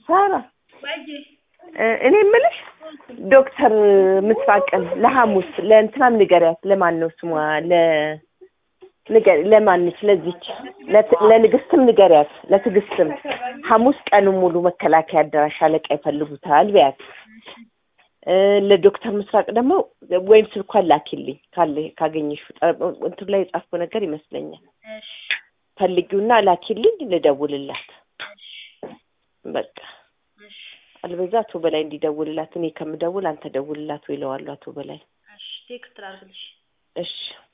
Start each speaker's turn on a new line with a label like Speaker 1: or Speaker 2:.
Speaker 1: ሳራ እኔ ምልሽ ዶክተር ምስራቅን ለሐሙስ ለእንትናም ንገሪያት ለማን ነው ስሟ ለማንች ለዚች ለንግስትም ንገሪያት ለትግስትም ሐሙስ ቀኑ ሙሉ መከላከያ አዳራሽ አለቃ ይፈልጉታል ቢያት ለዶክተር ምስራቅ ደግሞ ወይም ስልኳን ላኪልኝ ካገኘሽ እንትን ላይ ጻፍኩ ነገር ይመስለኛል እሺ ፈልጊውና ላኪልኝ ልደውልላት በቃ እሺ አልበዛቱ በላይ እንዲደውልላት እኔ ከምደውል አንተ ደውልላት ወይለዋል አቶ በላይ እሺ ቴክስት ላድርግልሽ እሺ